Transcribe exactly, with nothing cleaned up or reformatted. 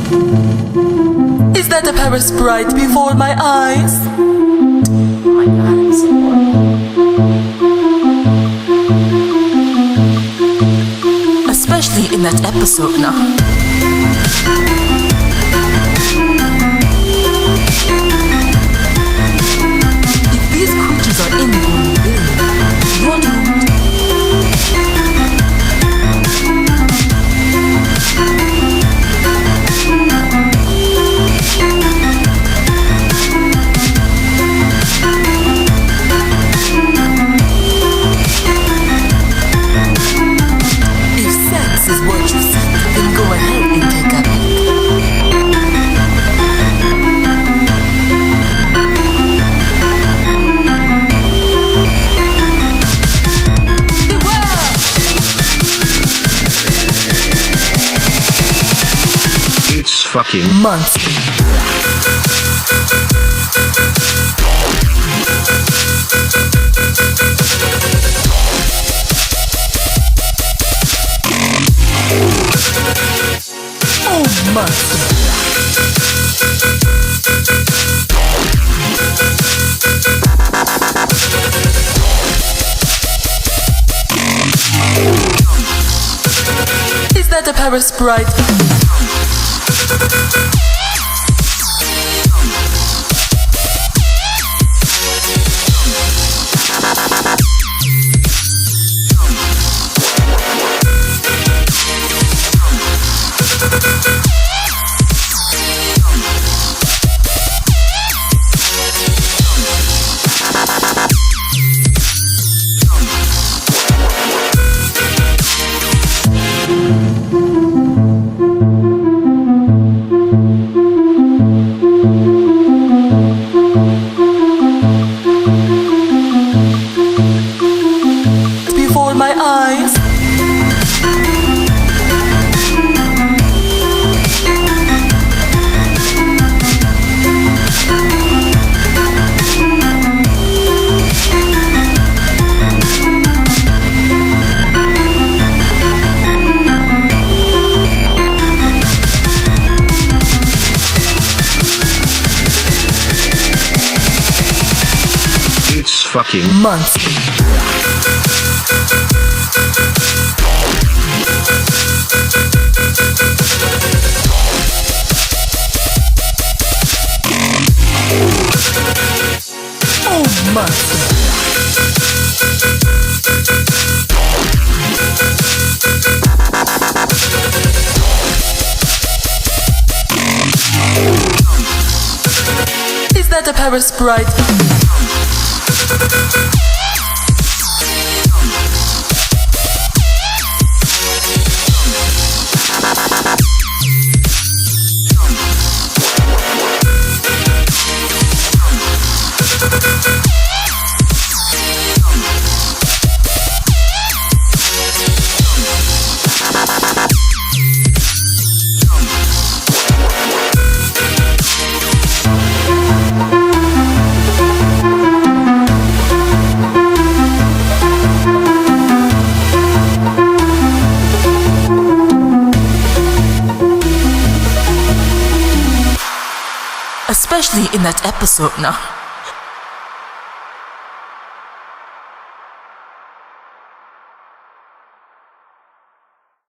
Is that a Paris bright before my eyes? Oh my god, I'm so bored. Especially in that episode now. If these creatures are in Gonville, you're doomed. If sex is what you seek, then go ahead and take a peek. Beware! It's fucking Monster. Oh, monster. Is that a Paris bright? Before my eyes. It's fucking Monster. Oh, monster. Is that a Paris bright? Especially in that episode now.